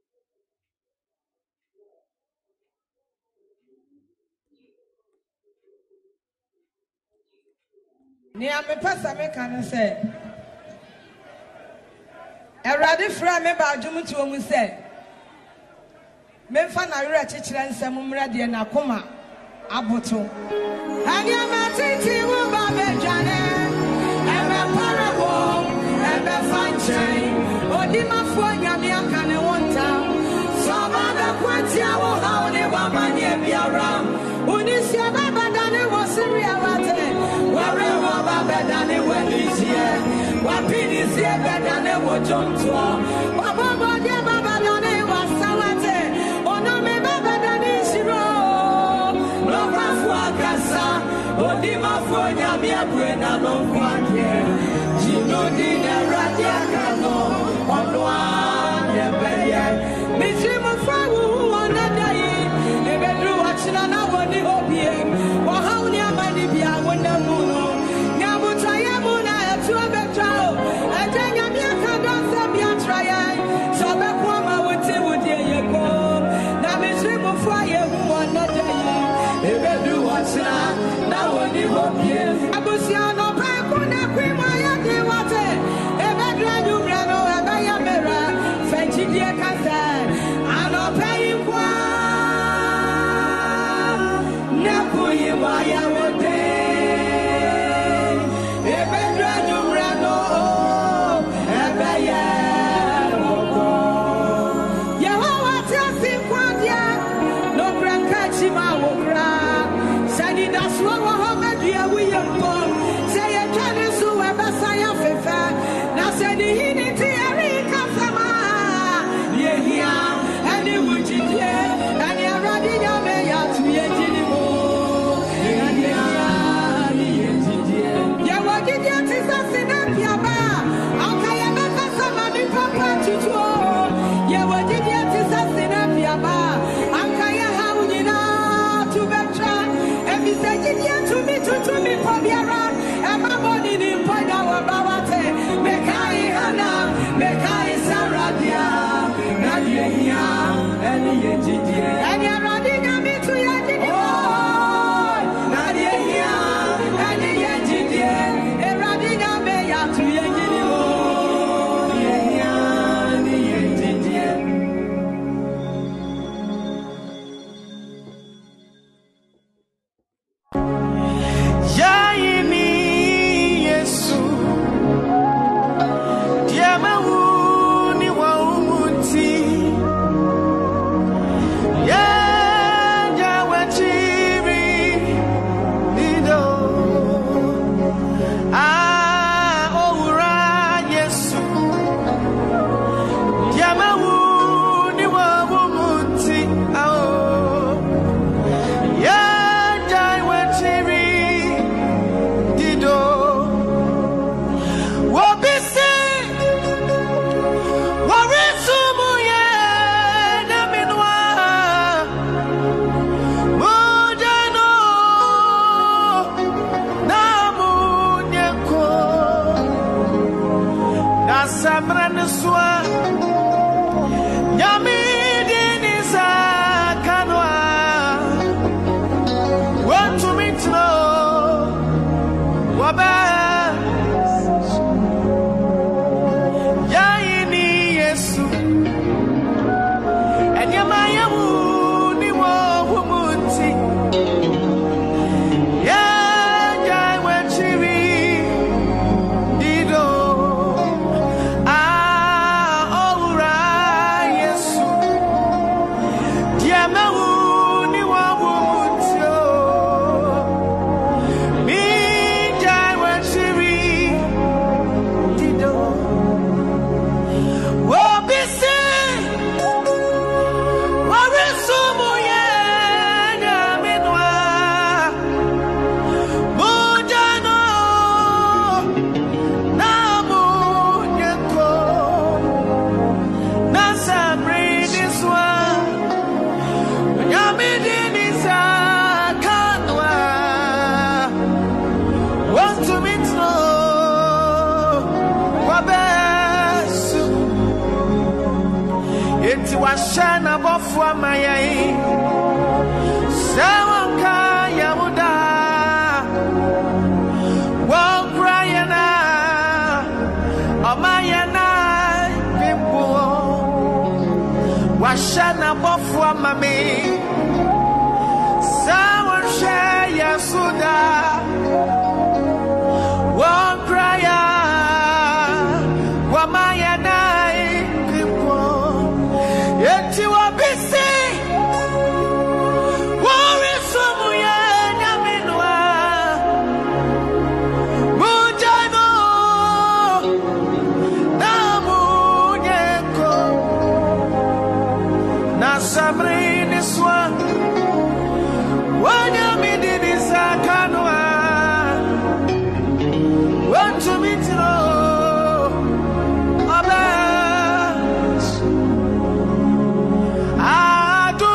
Near me pasa me can say. A rather friend me about Jumu to me say. Memfan I read teacher and some ready and Akuma Abuto. And your matiti will be Janet, and a parable, and a fine chain, or Dima for Yamiakan and one town. Some other quantia will have never money be around. When you see a baba than it was in reality, wherever baba than it was this year, what pin is here better than it was John to all. Baba, dear baba than it was Salate, or no me baba than it zero. No Kasa, or Dima for Yamia Brena, no Quantia, Gino Dina Radia Cano, on one, the Miss Fawu on that day, the bedroom watching an hour, the OPM, or how near my Libya when the moon. Nabutayamuna to a better, and Jayamia don't be a trial. So back woman would say, would you go? Now, Miss River Fire, who on that day, the bedroom watching now on the OPM. Abusiano, Pacuna, Queen, my dear water, a bedroom, Rano, and Bayamera, Fetchy dear Casa. mayai Sawanka Yamuda Wakrayana Amayana Kimpo Washana Bofwa Mami Sawansha Yasuda Wakraya Wamayana Kimpo Yeti Wabisi Warisumu Sabrini swan Wanya midini sakanwa Wantu mitro Abet Adu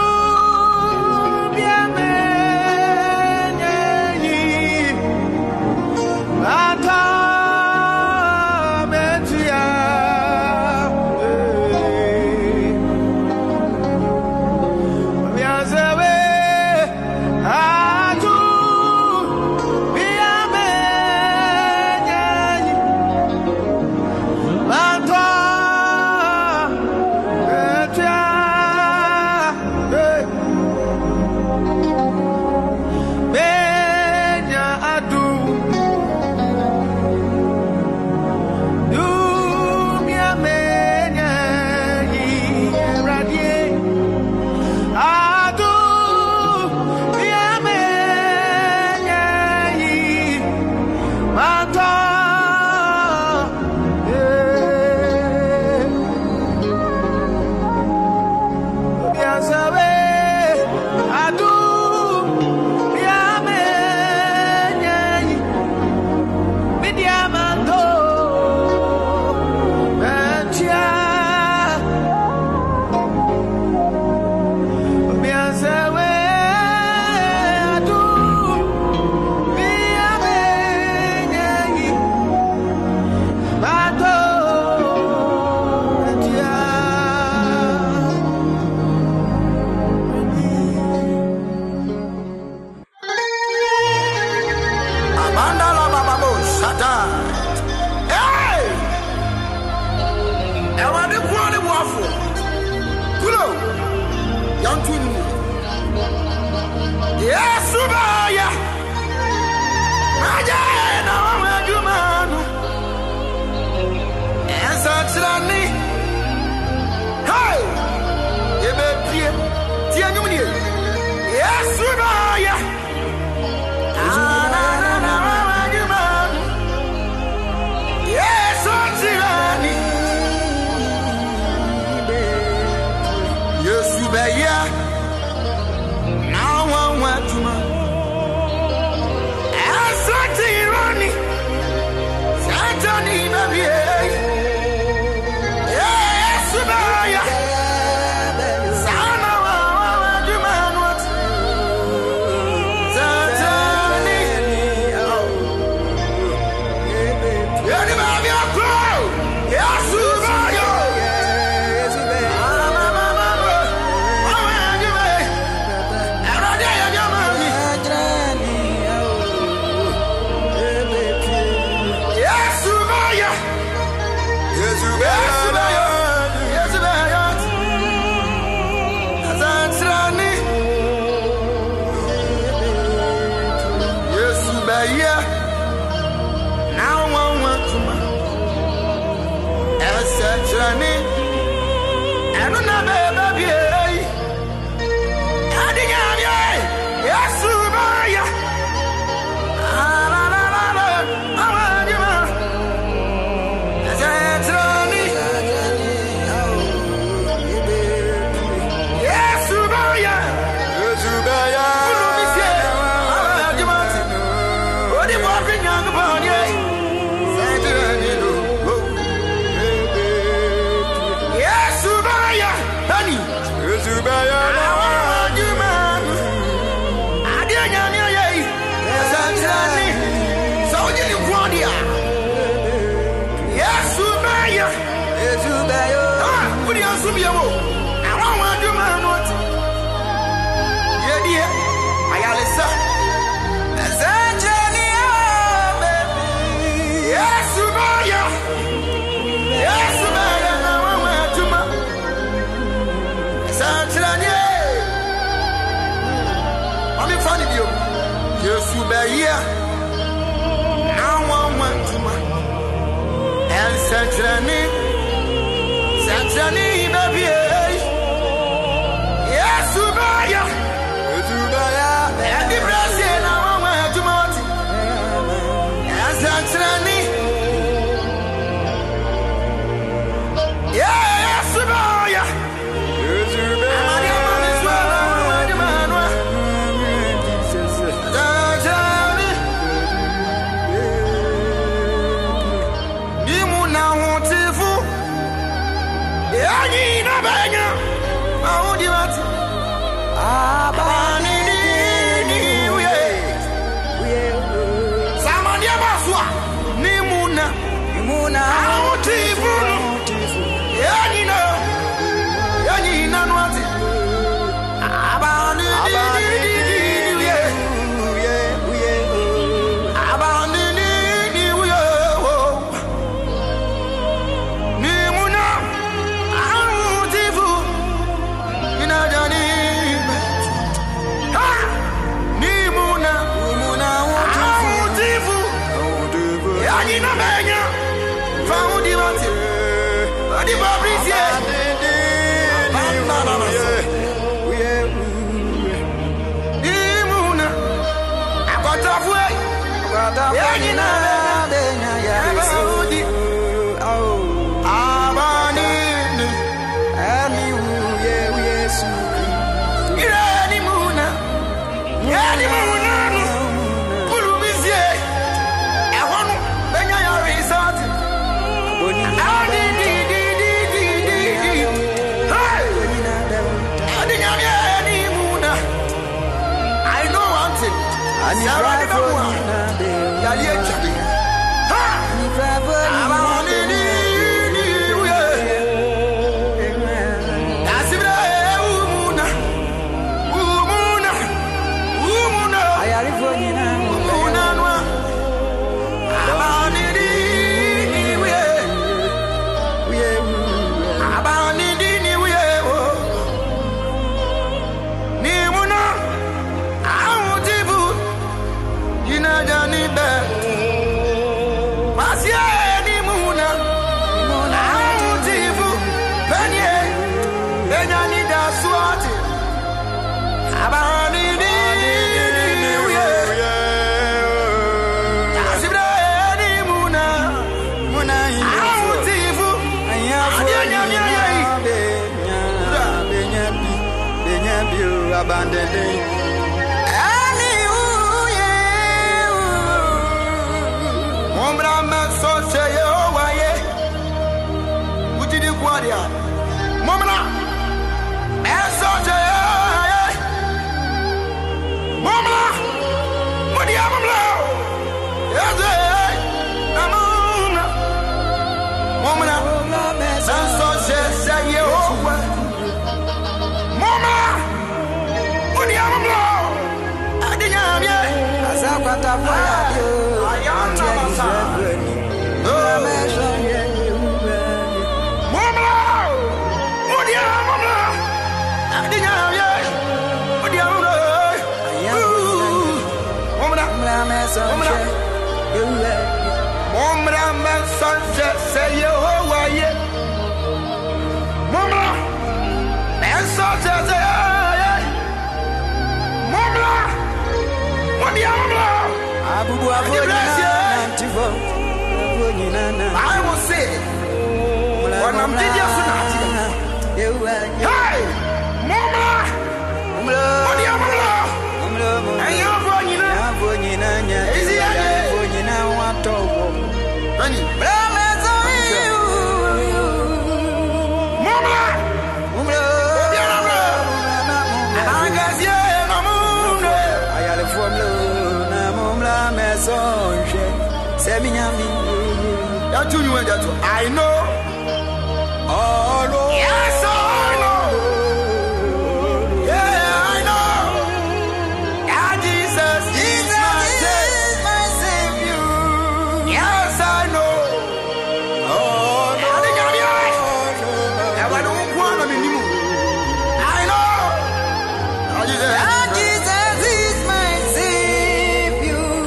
Biamenye Ata Metia yeah. Now one went to my and Satrani, baby. Yes, Subaya, and the Brazil. Now one went to Marty and Satrani. Yes, Subaya. I will say, when I'm hey, Mama, what do you I know. Oh, no. Yes, I know. Yeah, I know. Yeah, Jesus is my Savior. Yes, I know. Oh, no. I know. Jesus is my Savior.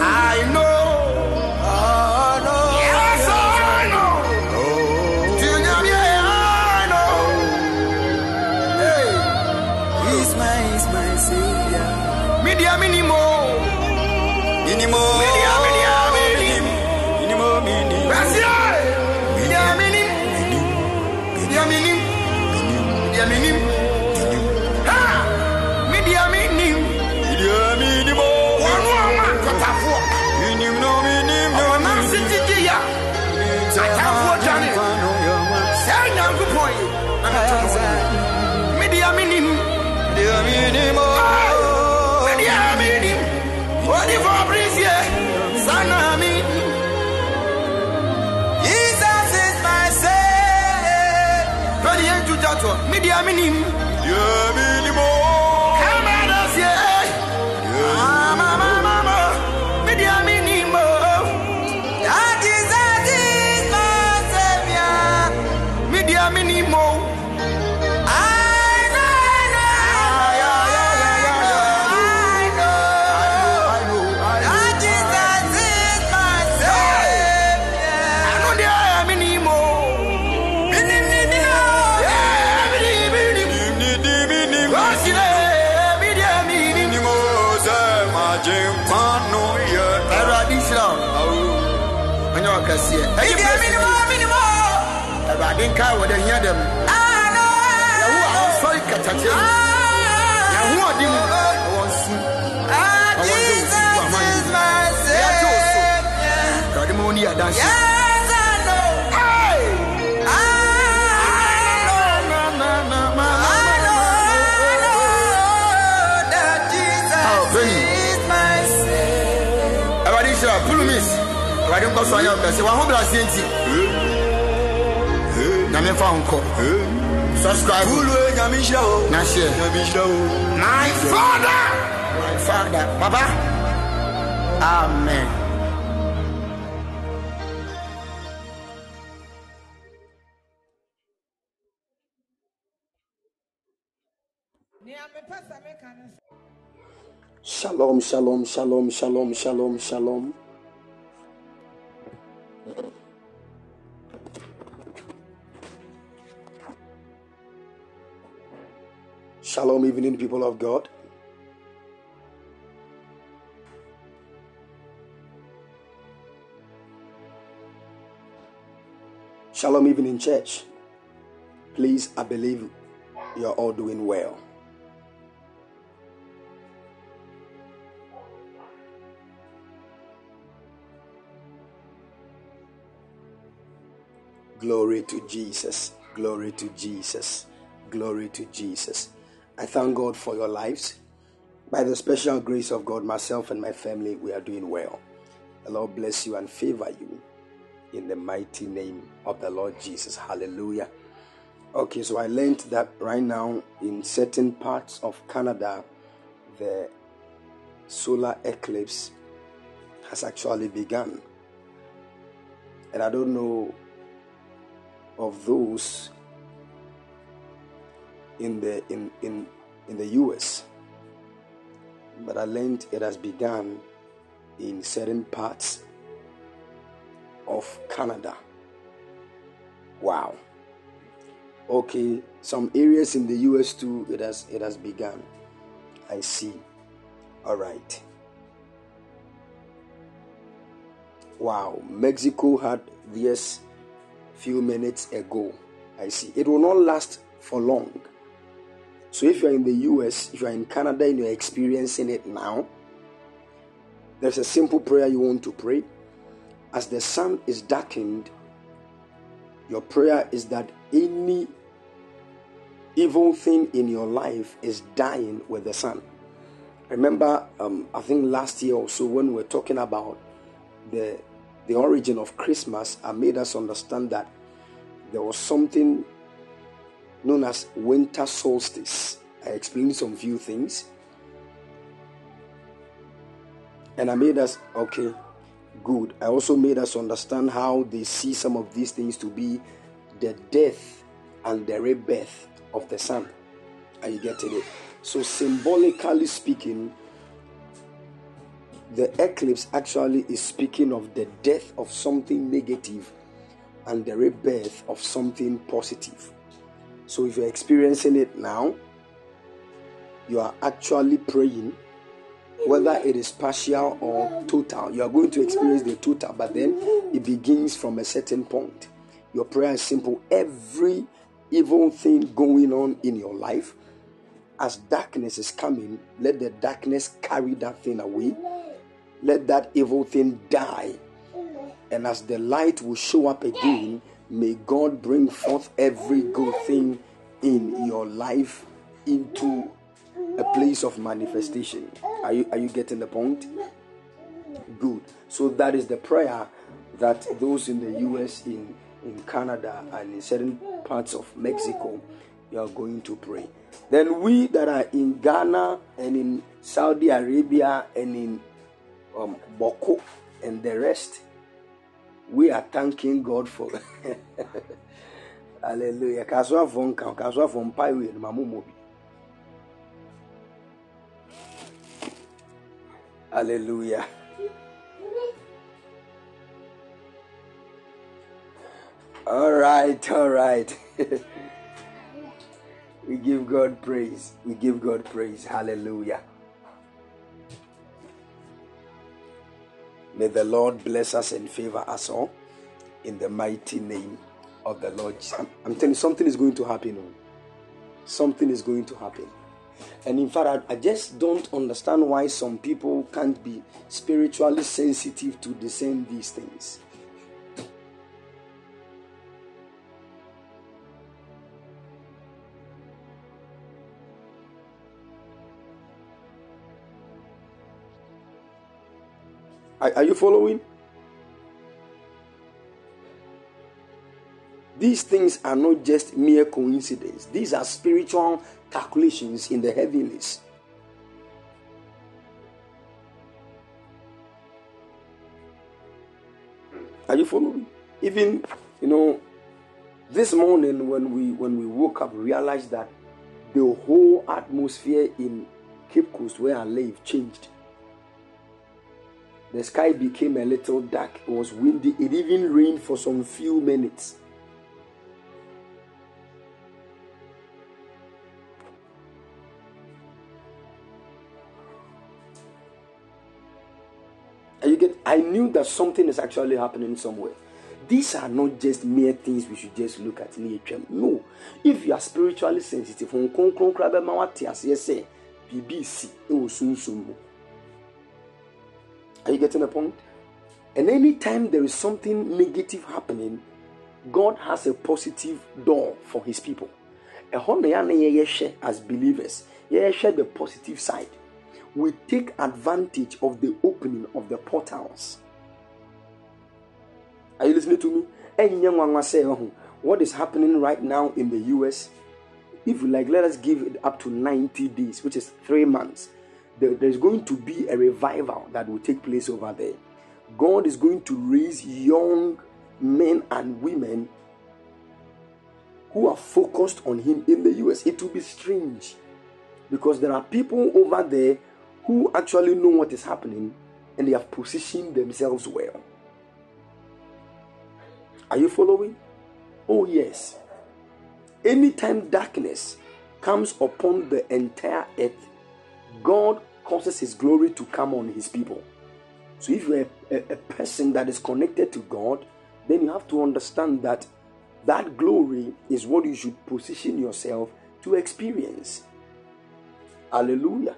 so media minim. Yeah, minimo. Come on, us, yeah. Mama, media minimo. That is my savior. Media minimo. I didn't care what they hear them. Sorry, Katachi. Who are you? Jesus is my Savior. I don't go so young. Say, "What home is it?" Name found call. Subscribe. My Father, Baba. Amen. Shalom, shalom, shalom, shalom, shalom, shalom. Shalom, evening, people of God. Shalom, evening, church. Please, I believe you're all doing well. Glory to Jesus. Glory to Jesus. Glory to Jesus. I thank God for your lives. By the special grace of God, myself and my family, we are doing well. The Lord bless you and favor you in the mighty name of the Lord Jesus. Hallelujah. Okay, so I learned that right now in certain parts of Canada, the solar eclipse has actually begun. And I don't know of those in the US, but I learned it has begun in certain parts of Canada. Wow. Okay, some areas in the US too, it has begun. I see. All right. Wow, Mexico had this few minutes ago. I see. It will not last for long. So if you're in the US, if you're in Canada and you're experiencing it now, there's a simple prayer you want to pray. As the sun is darkened, your prayer is that any evil thing in your life is dying with the sun. Remember, I think last year or so when we were talking about the origin of Christmas, I made us understand that there was something known as winter solstice. I explained some few things. And I made us, okay, good. I also made us understand how they see some of these things to be the death and the rebirth of the sun. Are you getting it? So symbolically speaking, the eclipse actually is speaking of the death of something negative and the rebirth of something positive. So if you're experiencing it now, you are actually praying, whether it is partial or total. You are going to experience the total, but then it begins from a certain point. Your prayer is simple. Every evil thing going on in your life, as darkness is coming, let the darkness carry that thing away. Let that evil thing die. And as the light will show up again, may God bring forth every good thing in your life into a place of manifestation. Are you getting the point? Good. So that is the prayer that those in the US, in Canada, and in certain parts of Mexico, You are going to pray. Then we that are in Ghana and in Saudi Arabia and in Boko and the rest, we are thanking God for hallelujah. Kaswa from Paiwe Mamumobi. Hallelujah. All right. We give God praise. Hallelujah. May the Lord bless us and favor us all in the mighty name of the Lord. I'm telling you, something is going to happen. Something is going to happen. And in fact, I just don't understand why some people can't be spiritually sensitive to discern these things. Are you following? These things are not just mere coincidence. These are spiritual calculations in the heavens. Are you following? Even, this morning when we woke up, we realized that the whole atmosphere in Cape Coast where I live changed. The sky became a little dark. It was windy. It even rained for some few minutes. I knew that something is actually happening somewhere. These are not just mere things we should just look at. No. If you are spiritually sensitive, are you getting the point? And anytime there is something negative happening, God has a positive door for his people. As believers, the positive side. We take advantage of the opening of the portals. Are you listening to me? What is happening right now in the US? If you like, let us give it up to 90 days, which is 3 months. There's going to be a revival that will take place over there. God is going to raise young men and women who are focused on him in the US. It will be strange because there are people over there who actually know what is happening and they have positioned themselves well. Are you following? Oh yes. Anytime darkness comes upon the entire earth, God causes his glory to come on his people. So if you're a person that is connected to God, then you have to understand that that glory is what you should position yourself to experience. Hallelujah.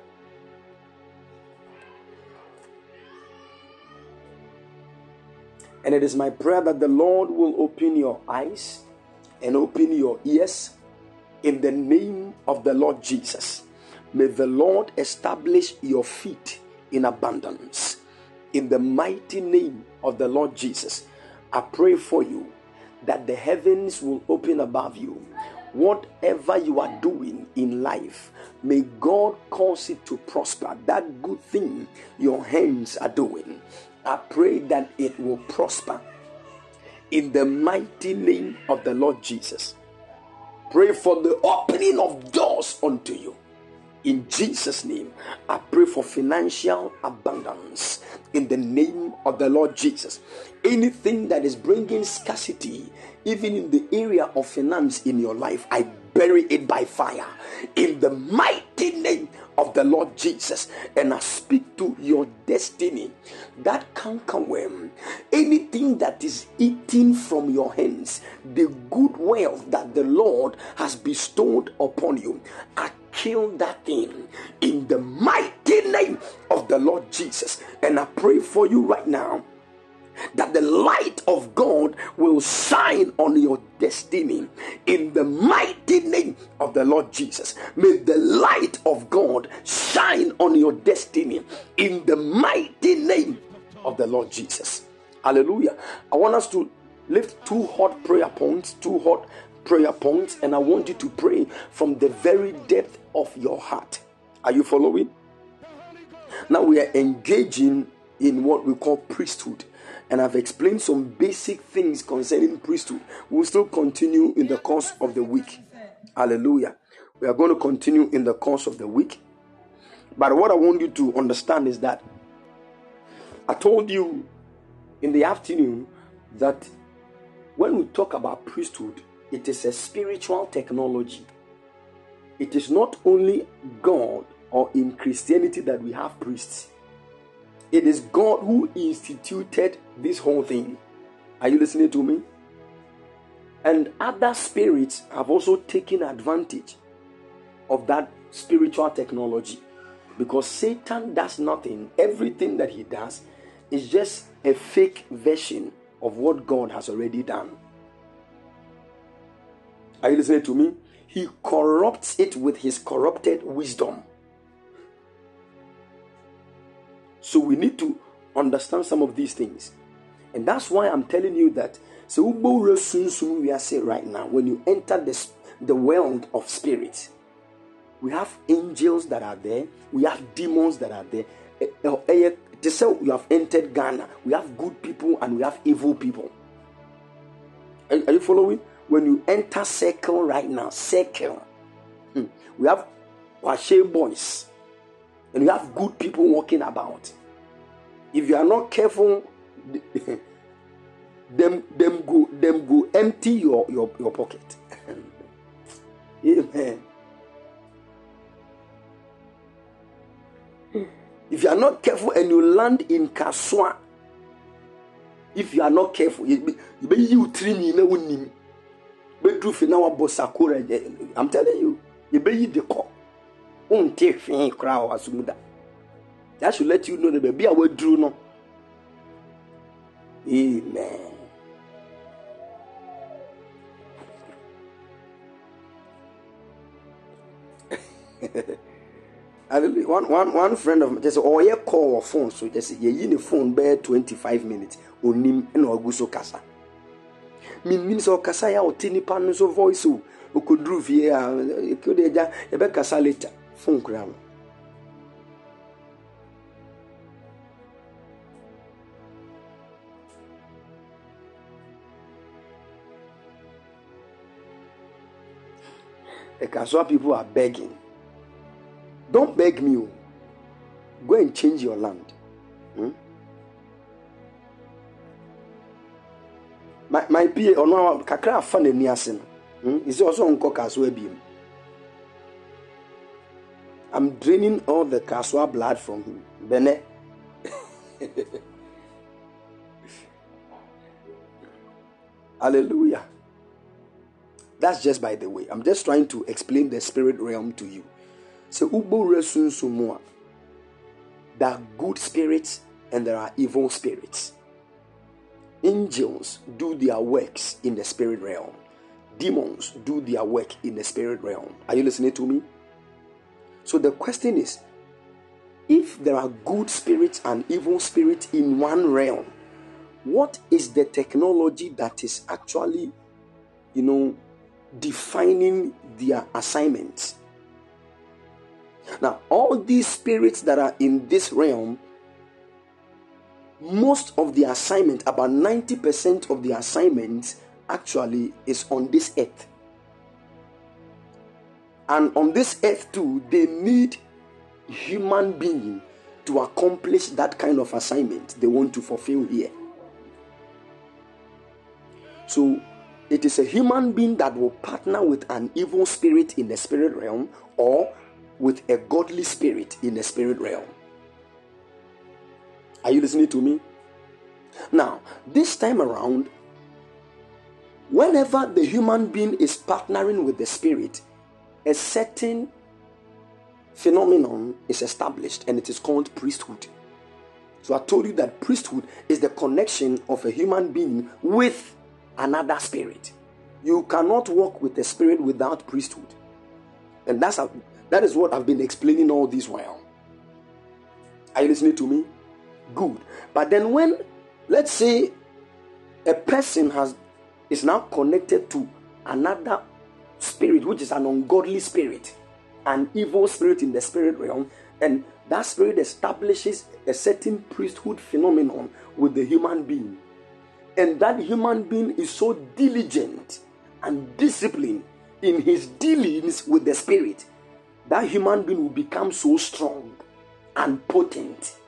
And it is my prayer that the Lord will open your eyes and open your ears in the name of the Lord Jesus. May the Lord establish your feet in abundance. In the mighty name of the Lord Jesus, I pray for you that the heavens will open above you. Whatever you are doing in life, may God cause it to prosper. That good thing your hands are doing, I pray that it will prosper. In the mighty name of the Lord Jesus, pray for the opening of doors unto you. In Jesus' name, I pray for financial abundance. In the name of the Lord Jesus, anything that is bringing scarcity, even in the area of finance in your life, I bury it by fire. In the mighty name of the Lord Jesus, and I speak to your destiny, that cankerworm, anything that is eating from your hands, the good wealth that the Lord has bestowed upon you, I kill that thing in the mighty name of the Lord Jesus. And I pray for you right now that the light of God will shine on your destiny in the mighty name of the Lord Jesus. May the light of God shine on your destiny in the mighty name of the Lord Jesus. Hallelujah. I want us to lift 2 hot prayer points, 2 hot prayer points, and I want you to pray from the very depth of your heart. Are you following? Now we are engaging in what we call priesthood, and I've explained some basic things concerning priesthood. We'll still continue in the course of the week. Hallelujah. We are going to continue in the course of the week. But what I want you to understand is that I told you in the afternoon that when we talk about priesthood, it is a spiritual technology. It is not only God or in Christianity that we have priests. It is God who instituted this whole thing. Are you listening to me? And other spirits have also taken advantage of that spiritual technology, because Satan does nothing. Everything that he does is just a fake version of what God has already done. Are you listening to me? He corrupts it with his corrupted wisdom. So we need to understand some of these things. And that's why I'm telling you that we are saying right now, when you enter the world of spirits, we have angels that are there, we have demons that are there. To say you have entered Ghana, we have good people and we have evil people. Are you following? When you enter circle right now, we have Kwashe boys and we have good people walking about. If you are not careful, them go empty your pocket. Amen. If you are not careful and you land in Kaswa, if you are not careful, you trim you I'm telling you, you be the call. That should let you know that baby I will drew no. Amen. One friend of mine just said, oh, yeah, call or phone. So just say, yeah, the phone bear 25 minutes. Onim and Augusto Casa. Means or Casaya or Tini Panus of voice. Who could do via you could a Casa later. Phone crown. The Kaswa people are begging. Don't beg me. Go and change your land. My PA or no kakra fan in Niasen. Is also on Kaswa beam. I'm draining all the Kaswa blood from him. Bene. Hallelujah. That's just by the way. I'm just trying to explain the spirit realm to you. So ubo resun sumua. There are good spirits and there are evil spirits. Angels do their works in the spirit realm. Demons do their work in the spirit realm. Are you listening to me? So the question is, if there are good spirits and evil spirits in one realm, what is the technology that is actually, defining their assignments? Now, all these spirits that are in this realm, most of the assignment, about 90% of the assignment actually is on this earth. And on this earth too, they need human being to accomplish that kind of assignment they want to fulfill here. So it is a human being that will partner with an evil spirit in the spirit realm or with a godly spirit in the spirit realm. Are you listening to me? Now, this time around, whenever the human being is partnering with the spirit, a certain phenomenon is established and it is called priesthood. So I told you that priesthood is the connection of a human being with another spirit. You cannot walk with a spirit without priesthood. And that is what I've been explaining all this while. Are you listening to me? Good. But then when, let's say, a person is now connected to another spirit, which is an ungodly spirit, an evil spirit in the spirit realm, and that spirit establishes a certain priesthood phenomenon with the human being. And that human being is so diligent and disciplined in his dealings with the spirit, that human being will become so strong and potent.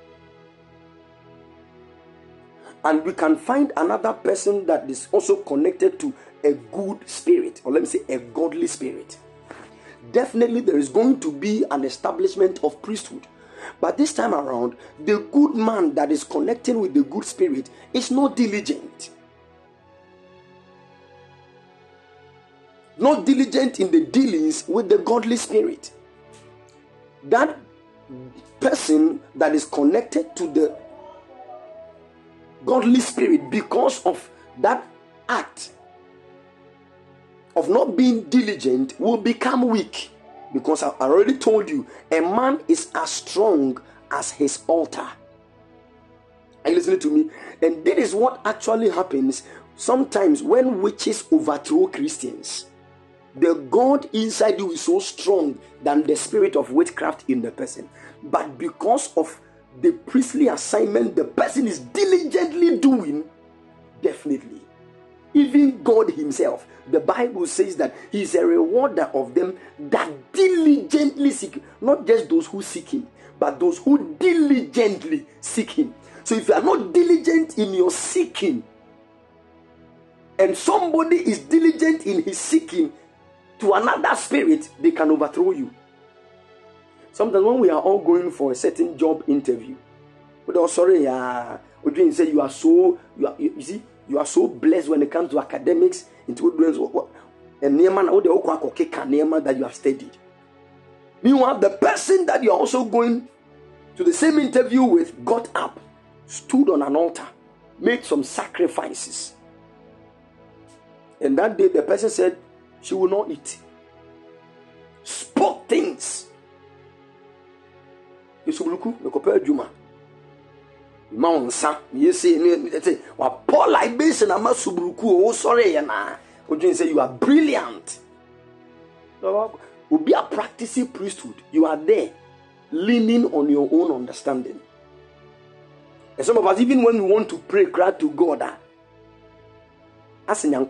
And we can find another person that is also connected to a good spirit, or let me say a godly spirit. Definitely there is going to be an establishment of priesthood. But this time around, the good man that is connecting with the good spirit is not diligent. Not diligent in the dealings with the godly spirit. That person that is connected to the godly spirit, because of that act of not being diligent, will become weak. Because I already told you, a man is as strong as his altar. Are you listening to me? And this is what actually happens sometimes when witches overthrow Christians. The God inside you is so strong than the spirit of witchcraft in the person. But because of the priestly assignment the person is diligently doing, definitely, even God himself, the Bible says that he is a rewarder of them that diligently seek, not just those who seek him, but those who diligently seek him. So if you are not diligent in your seeking, and somebody is diligent in his seeking to another spirit, they can overthrow you. Sometimes when we are all going for a certain job interview, but oh, sorry, Odin say you are so blessed when it comes to academics, into and that you have studied. Meanwhile, the person that you are also going to the same interview with got up, stood on an altar, made some sacrifices. And that day the person said she will not eat. Spoke things. Say you are brilliant. Will be a practicing priesthood. You are there, leaning on your own understanding. And some of us, even when we want to pray, cry to God, as in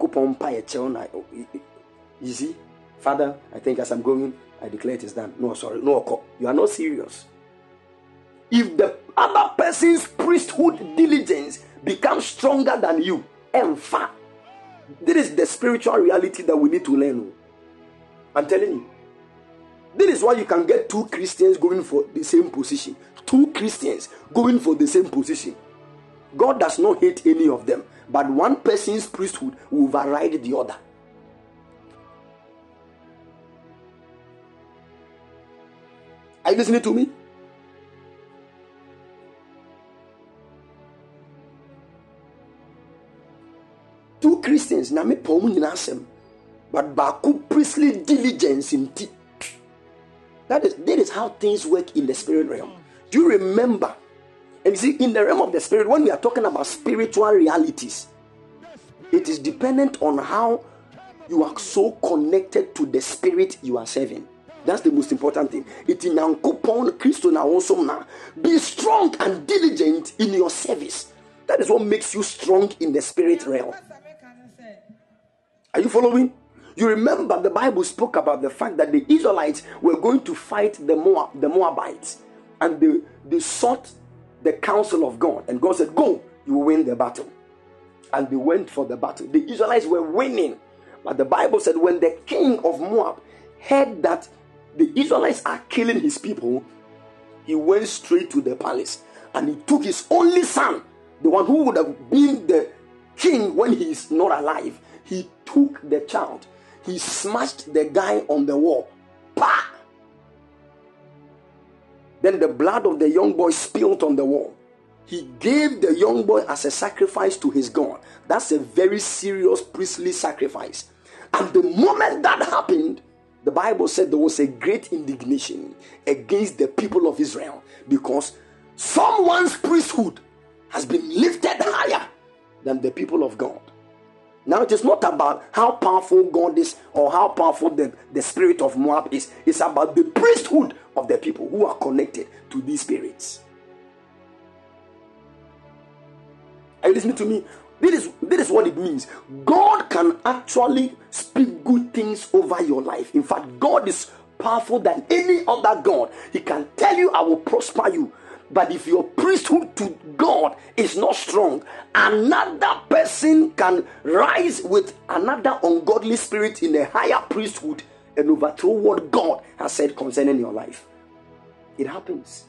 you see, Father, I think as I'm going, I declare it is done. No, sorry, no, you are not serious. If the other person's priesthood diligence becomes stronger than you, in fact, this is the spiritual reality that we need to learn. I'm telling you. This is why you can get two Christians going for the same position. Two Christians going for the same position. God does not hate any of them, but one person's priesthood will override the other. Are you listening to me? Two Christians, na me pomu nyinasem, but baku priestly diligence in tea. That is how things work in the spirit realm. Do you remember? And you see, in the realm of the spirit, when we are talking about spiritual realities, it is dependent on how you are so connected to the spirit you are serving. That's the most important thing. It in Christo na also na. Be strong and diligent in your service. That is what makes you strong in the spirit realm. Are you following? You remember the Bible spoke about the fact that the Israelites were going to fight the Moabites, and they sought the counsel of God, and God said, go, you will win the battle. And they went for the battle. The Israelites were winning, but the Bible said when the king of Moab heard that the Israelites are killing his people, he went straight to the palace, and he took his only son, the one who would have been the king when he is not alive. He took the child. He smashed the guy on the wall. Bah! Then the blood of the young boy spilled on the wall. He gave the young boy as a sacrifice to his God. That's a very serious priestly sacrifice. And the moment that happened, the Bible said there was a great indignation against the people of Israel, because someone's priesthood has been lifted higher than the people of God. Now, it is not about how powerful God is or how powerful the spirit of Moab is. It's about the priesthood of the people who are connected to these spirits. Are you listening to me? This is what it means. God can actually speak good things over your life. In fact, God is powerful than any other God. He can tell you, I will prosper you. But if your priesthood to God is not strong, another person can rise with another ungodly spirit in a higher priesthood and overthrow what God has said concerning your life. It happens.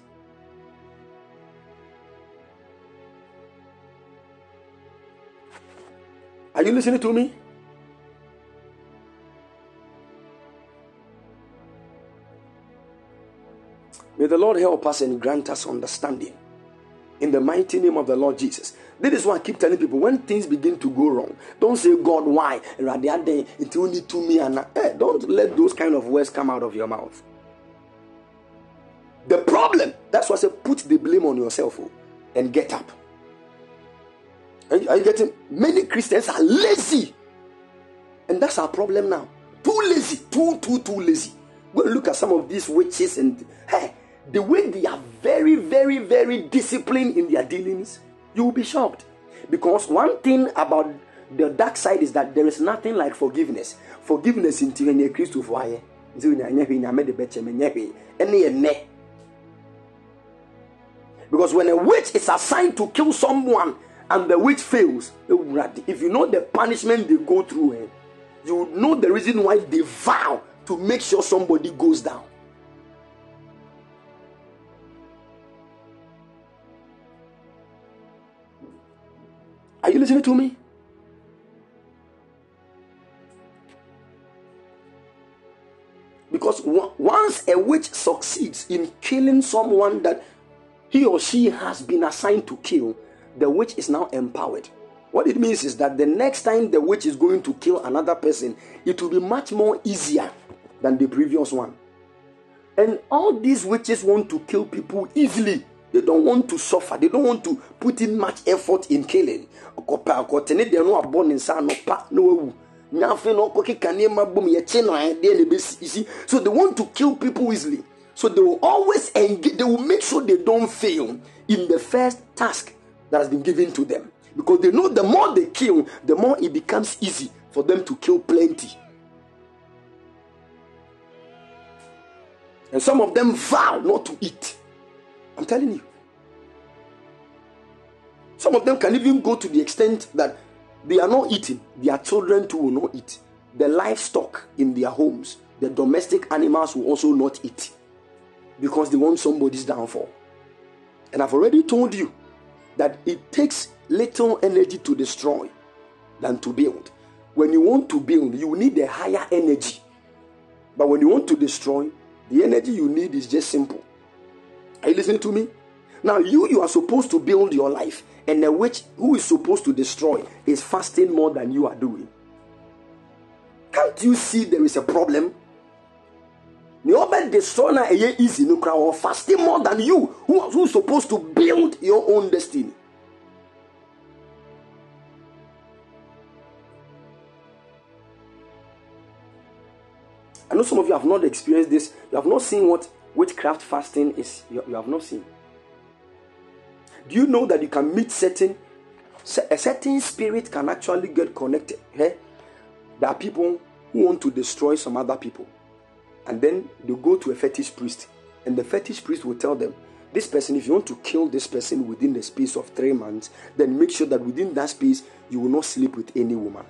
Are you listening to me? May the Lord help us and grant us understanding. In the mighty name of the Lord Jesus. This is why I keep telling people, when things begin to go wrong, don't say, God, why? Don't let those kind of words come out of your mouth. The problem, that's why I say, put the blame on yourself and get up. Are you getting? Many Christians are lazy. And that's our problem now. Too lazy. Too lazy. Go and look at some of these witches and the way they are very, very, very disciplined in their dealings, you will be shocked. Because one thing about the dark side is that there is nothing like forgiveness. Forgiveness in Christ for because when a witch is assigned to kill someone and the witch fails, if you know the punishment they go through, you know the reason why they vow to make sure somebody goes down. Are you listening to me? Because once a witch succeeds in killing someone that he or she has been assigned to kill, the witch is now empowered. What it means is that the next time the witch is going to kill another person, it will be much more easier than the previous one. And all these witches want to kill people easily. They don't want to suffer. They don't want to put in much effort in killing. So they want to kill people easily. So they will always engage. They will make sure they don't fail in the first task that has been given to them. Because they know the more they kill, the more it becomes easy for them to kill plenty. And some of them vow not to eat. I'm telling you. Some of them can even go to the extent that they are not eating. Their children too will not eat. The livestock in their homes, the domestic animals will also not eat. Because they want somebody's downfall. And I've already told you that it takes little energy to destroy than to build. When you want to build, you need a higher energy. But when you want to destroy, the energy you need is just simple. Are you listening to me? Now you are supposed to build your life, and the witch who is supposed to destroy is fasting more than you are doing. Can't you see there is a problem? Fasting more than you who is supposed to build your own destiny. I know some of you have not experienced this. You have not seen what witchcraft fasting is. You have not seen. Do you know that you can meet a certain spirit can actually get connected? There are people who want to destroy some other people. And then they go to a fetish priest. And the fetish priest will tell them, this person, if you want to kill this person within the space of 3 months, then make sure that within that space, you will not sleep with any woman.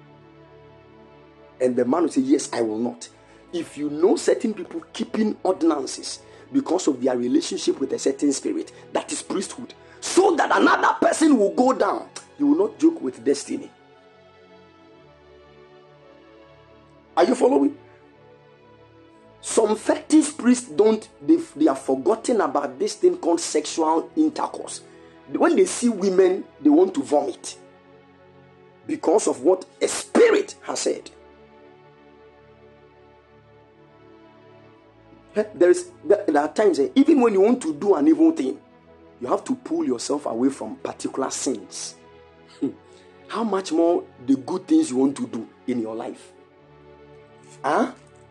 And the man will say, yes, I will not. If you know certain people keeping ordinances because of their relationship with a certain spirit, that is priesthood, so that another person will go down, you will not joke with destiny. Are you following? Some fetish priests they are forgotten about this thing called sexual intercourse. When they see women, they want to vomit because of what a spirit has said. There are times, even when you want to do an evil thing, you have to pull yourself away from particular sins. how much more the good things you want to do in your life? Huh?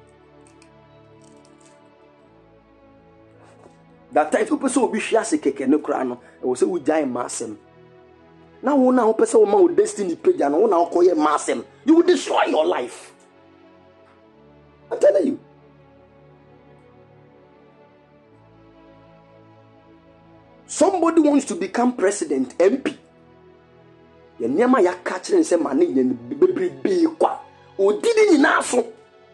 That time people say obi hwe ase keke ne kra no, e wo say wo jai masem. Now una person woman with destiny page and una okoye masem. You will destroy your life. I'm telling you. Somebody wants to become president, MP. Ye nyama ya catch and say mane ye bebrebe kwa. Odidi nyina so.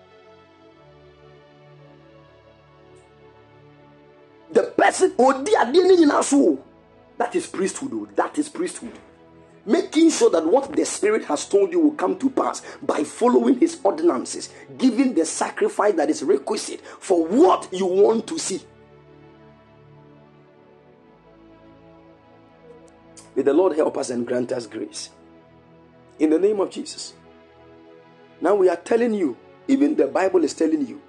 The person odi ade nyina so. That is priesthood. That is priesthood. Making sure that what the Spirit has told you will come to pass by following His ordinances, giving the sacrifice that is requisite for what you want to see. May the Lord help us and grant us grace. In the name of Jesus. Now we are telling you, even the Bible is telling you,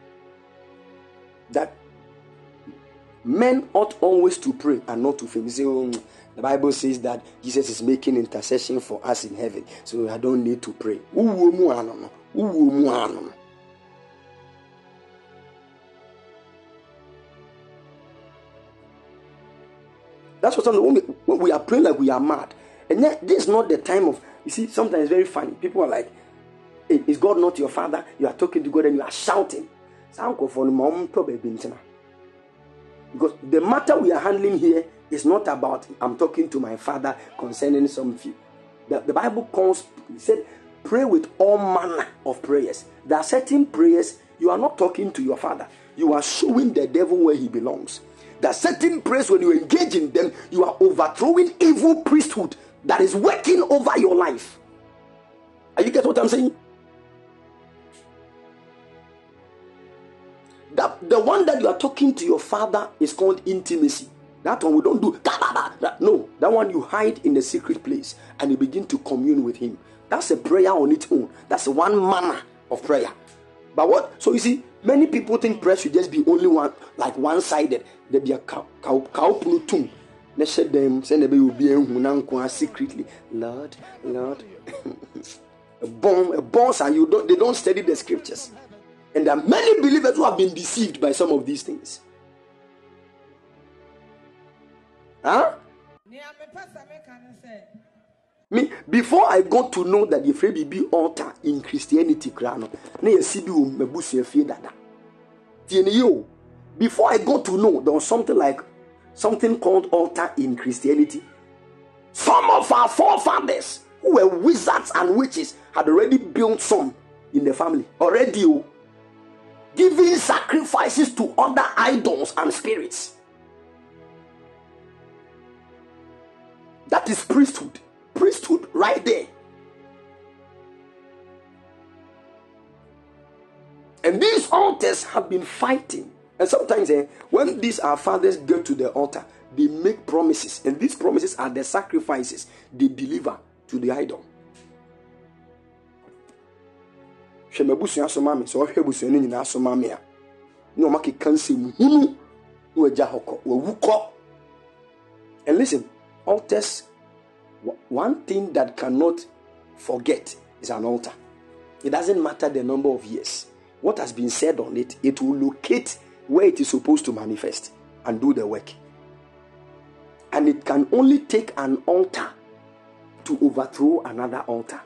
that men ought always to pray and not to faint. The Bible says that Jesus is making intercession for us in heaven, so I don't need to pray. That's what when we are praying like we are mad. And yet, this is not the time of, you see, sometimes it's very funny. People are like, hey, is God not your father? You are talking to God and you are shouting. Because the matter we are handling here is not about I'm talking to my father concerning something. The Bible calls, it said, pray with all manner of prayers. There are certain prayers you are not talking to your father. You are showing the devil where he belongs. There are certain prayers when you engage in them, you are overthrowing evil priesthood that is working over your life. Are you get what I'm saying? The one that you are talking to your father is called intimacy. That one we don't do. No, that one you hide in the secret place and you begin to commune with him. That's a prayer on its own. That's one manner of prayer. But what? So you see, many people think prayer should just be only one, like one-sided. There be a cow plutum. They said them, send the baby secretly. Lord. a boss, and they don't study the scriptures. And there are many believers who have been deceived by some of these things. Huh? Me, before I got to know that the Free be altar in Christianity, before I got to know there was something called altar in Christianity. Some of our forefathers who were wizards and witches had already built some in the family. Already giving sacrifices to other idols and spirits. That is priesthood. Priesthood right there. And these altars have been fighting. And sometimes when these our fathers get to the altar, they make promises. And these promises are the sacrifices they deliver to the idol. And listen, altars, one thing that cannot forget is an altar. It doesn't matter the number of years. What has been said on it, it will locate where it is supposed to manifest and do the work. And it can only take an altar to overthrow another altar.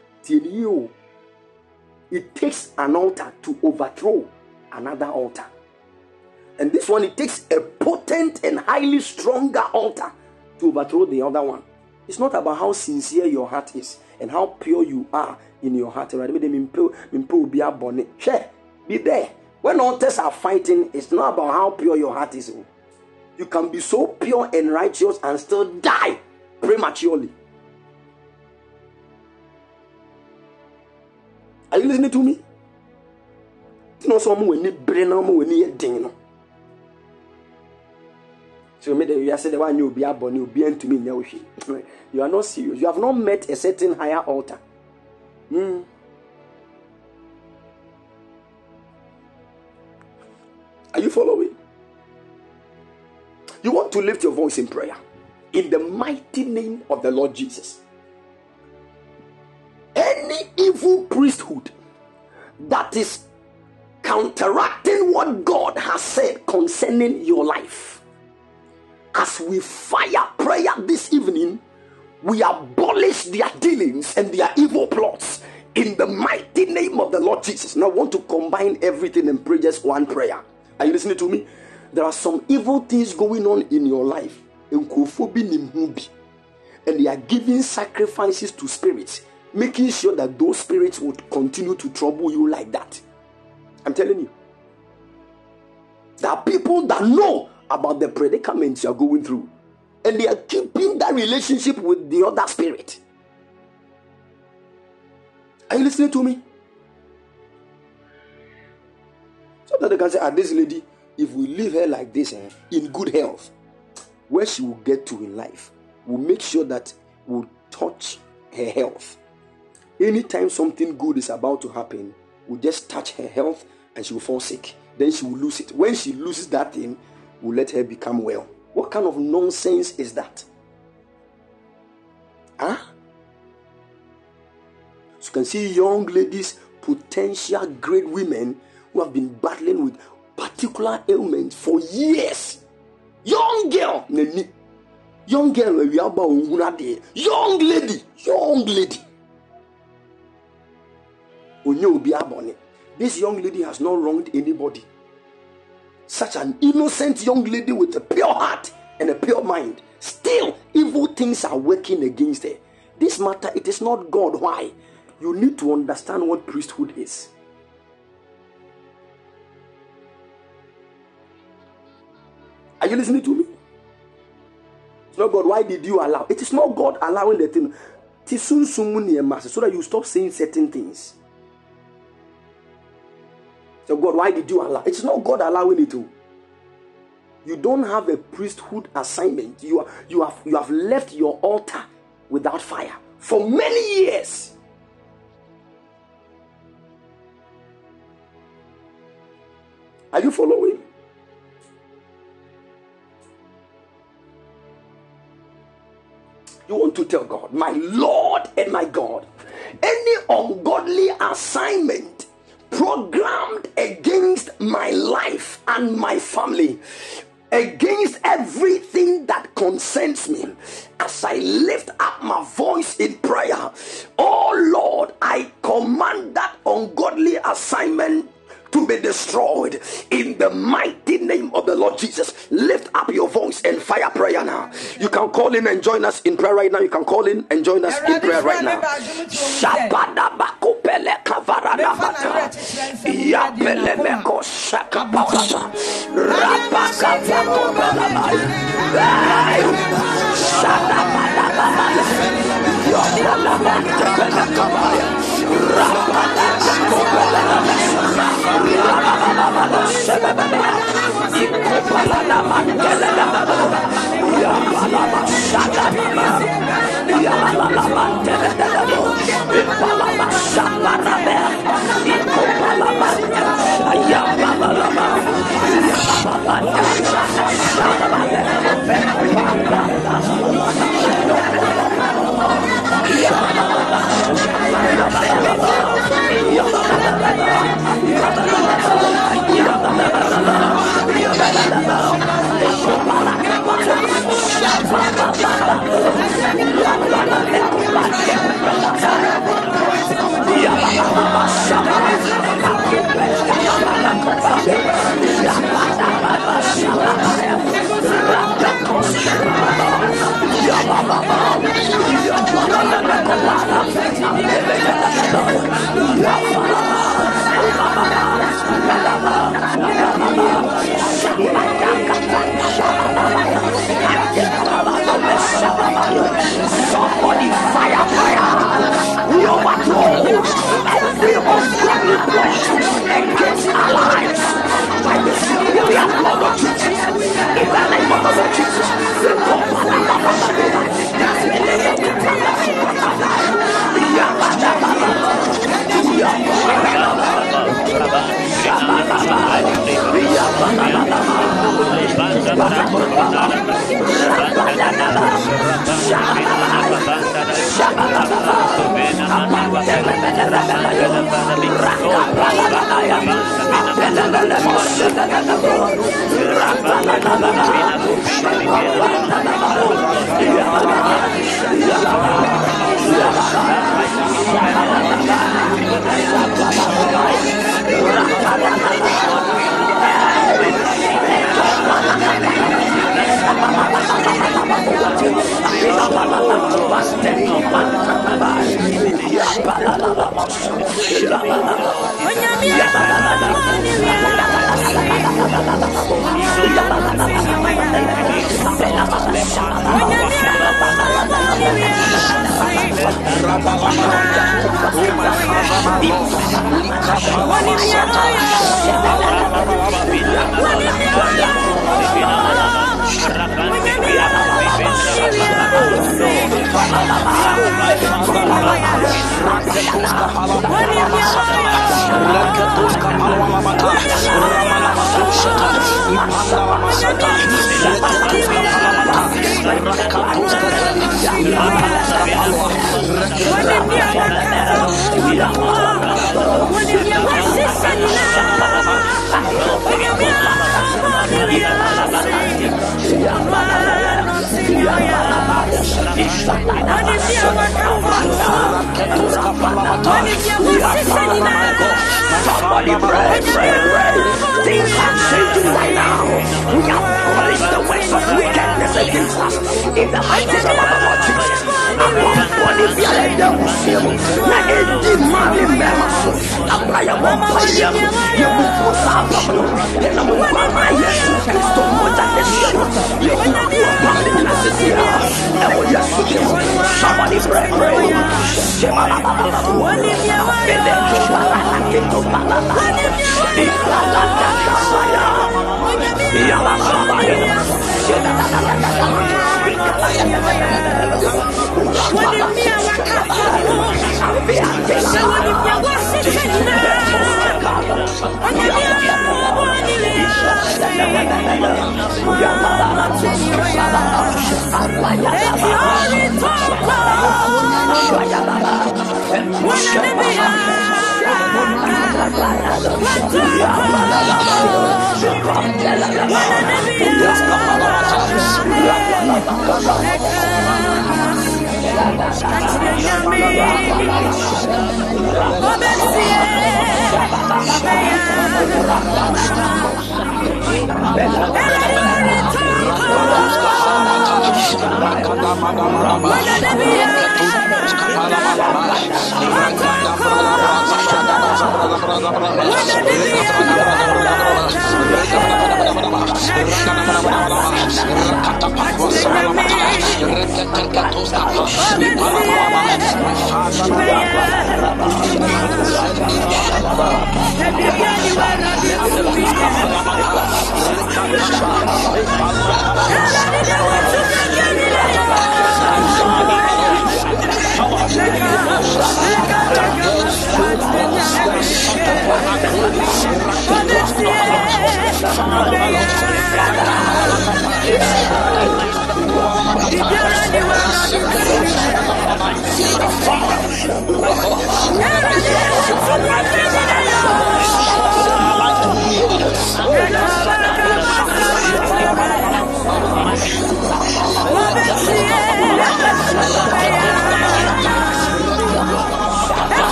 It takes an altar to overthrow another altar. And this one, it takes a potent and highly stronger altar to overthrow the other one. It's not about how sincere your heart is and how pure you are in your heart. Be there. When altars are fighting, it's not about how pure your heart is. You can be so pure and righteous and still die prematurely. Are you listening to me? You know, someone when you brain when you ding. So you say the one you be born, you be to me. You are not serious. You have not met a certain higher altar. Are you following? You want to lift your voice in prayer in the mighty name of the Lord Jesus. evil priesthood that is counteracting what God has said concerning your life. As we fire prayer this evening, we abolish their dealings and their evil plots in the mighty name of the Lord Jesus. Now I want to combine everything and pray just one prayer. Are you listening to me? There are some evil things going on in your life, and they are giving sacrifices to spirits, making sure that those spirits would continue to trouble you like that. I'm telling you, there are people that know about the predicaments you are going through, and they are keeping that relationship with the other spirit. Are you listening to me? So that they can say, this lady, if we leave her like this, in good health, where she will get to in life, we'll make sure that we'll touch her health. Anytime something good is about to happen, we'll just touch her health and she will fall sick. Then she will lose it. When she loses that thing, we'll let her become well. What kind of nonsense is that? So you can see young ladies, potential great women who have been battling with particular ailments for years. Young girl, young lady. This young lady has not wronged anybody. Such an innocent young lady with a pure heart and a pure mind. Still, evil things are working against her. This matter, it is not God. Why? You need to understand what priesthood is. Are you listening to me? It's not God. Why did you allow? It is not God allowing the thing. So that you stop saying certain things. So God, why did you allow? It's not God allowing it to. You don't have a priesthood assignment. You have left your altar without fire for many years. Are you following? You want to tell God, my Lord and my God, any ungodly assignment programmed against my life and my family, against everything that concerns me, as I lift up my voice in prayer, oh Lord, I command that ungodly assignment to be destroyed in the mighty name of the Lord Jesus. Lift up your voice and fire prayer now. You can call in and join us in prayer right now. You can call in and join us in prayer right now. Shabada bakopele kavarana bata. Yapele meko shakapapa. Rapaka vakopela. Shadabada baba. Yopala bakopela kabaya. Rapaka vakopela. Somebody pray. Things are changing right now. We have abolished the works of wickedness against us. In the mighty name of our Lord Jesus. What if you let them see you? Now, in the money, Memasu, a prayer of fire, you will put up a blue, and I will buy my yes, Christo, more than the devil. You will not be a public message here. And we are seeking somebody pray. What if you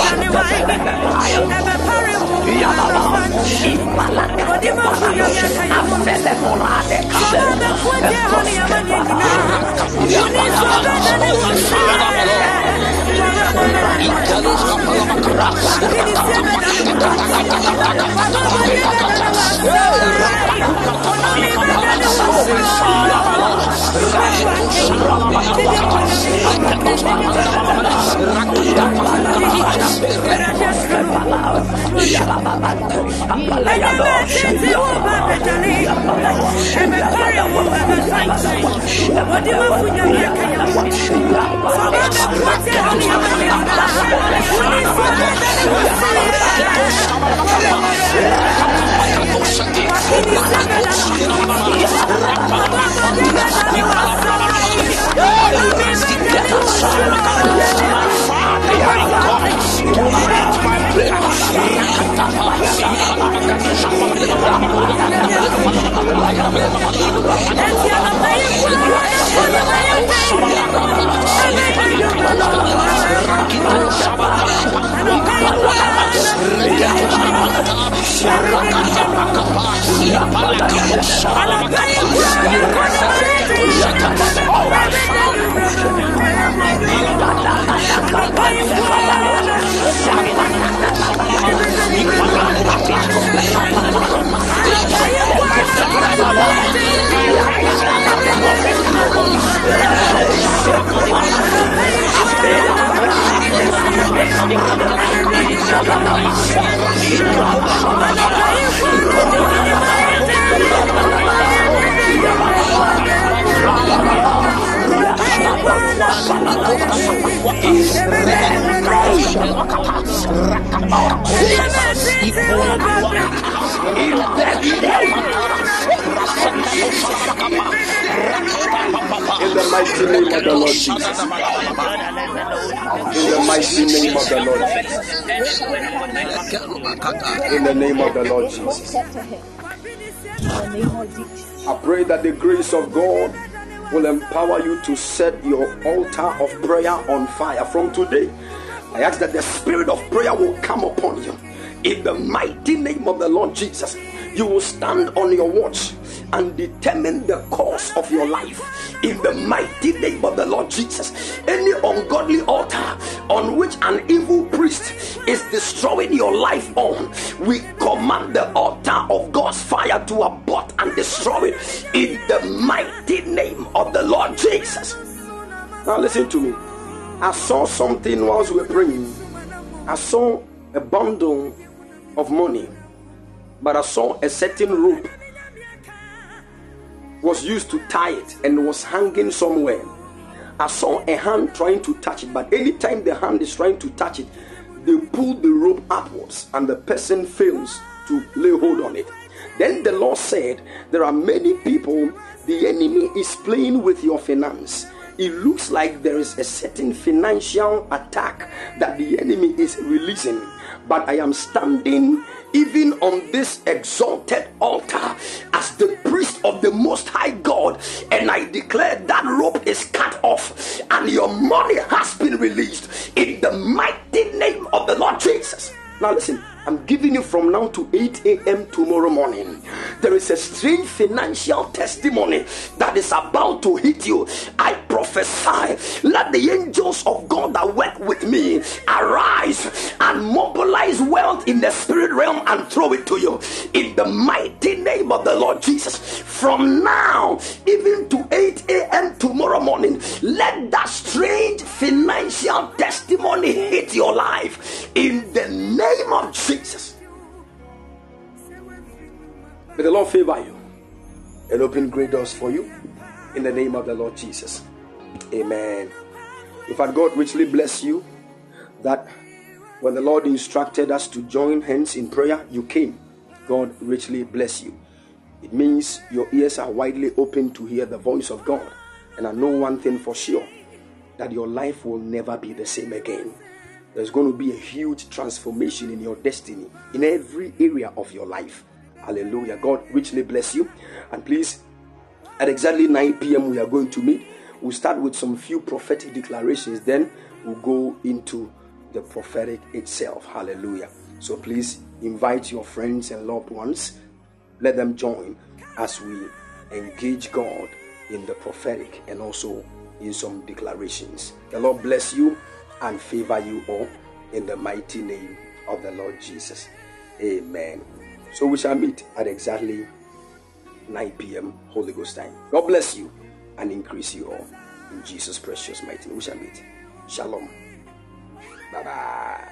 What In the name of the Lord Jesus. I pray that the grace of God will empower you to set your altar of prayer on fire from today. I ask that the spirit of prayer will come upon you. In the mighty name of the Lord Jesus, you will stand on your watch and determine the course of your life. In the mighty name of the Lord Jesus, any ungodly altar on which an evil priest is destroying your life on, we command the altar of God's fire to abort and destroy it in the mighty name of the Lord Jesus. Now listen to me. I saw something whilst we were praying. I saw a bundle of money, but I saw a certain rope was used to tie it and was hanging somewhere. I saw a hand trying to touch it, but anytime the hand is trying to touch it, they pull the rope upwards and the person fails to lay hold on it. Then the Lord said, there are many people, the enemy is playing with your finance. It looks like there is a certain financial attack that the enemy is releasing, but I am standing even on this exalted altar as the priest of the Most High God, and I declare that rope is cut off and your money has been released in the mighty name of the Lord Jesus. Now listen, I'm giving you from now to 8 a.m. tomorrow morning. There is a strange financial testimony that is about to hit you. I prophesy, let the angels of God that work with me arise and mobilize wealth in the spirit realm and throw it to you in the mighty name of the Lord Jesus. From now even to 8 a.m. tomorrow morning, let that strange financial testimony hit your life in the name of Jesus. May the Lord favor you and open great doors for you in the name of the Lord Jesus. Amen. In fact, God richly bless you that when the Lord instructed us to join hands in prayer, you came. God richly bless you. It means your ears are widely open to hear the voice of God. And I know one thing for sure, that your life will never be the same again. There's going to be a huge transformation in your destiny, in every area of your life. Hallelujah. God richly bless you. And please, at exactly 9 p.m. we are going to meet. We'll start with some few prophetic declarations. Then we'll go into the prophetic itself. Hallelujah. So please invite your friends and loved ones. Let them join as we engage God in the prophetic and also in some declarations. The Lord bless you and favor you all in the mighty name of the Lord Jesus. Amen. So we shall meet at exactly 9 p.m. Holy Ghost time. God bless you and increase you all in Jesus' precious mighty name. We shall meet. Shalom. Bye bye.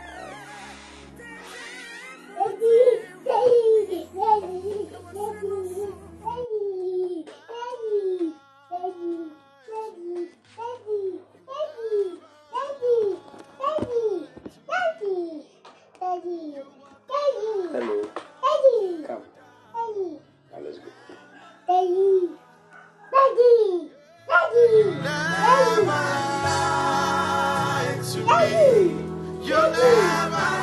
Hello. Come. Now let's go. Never lie to me. You never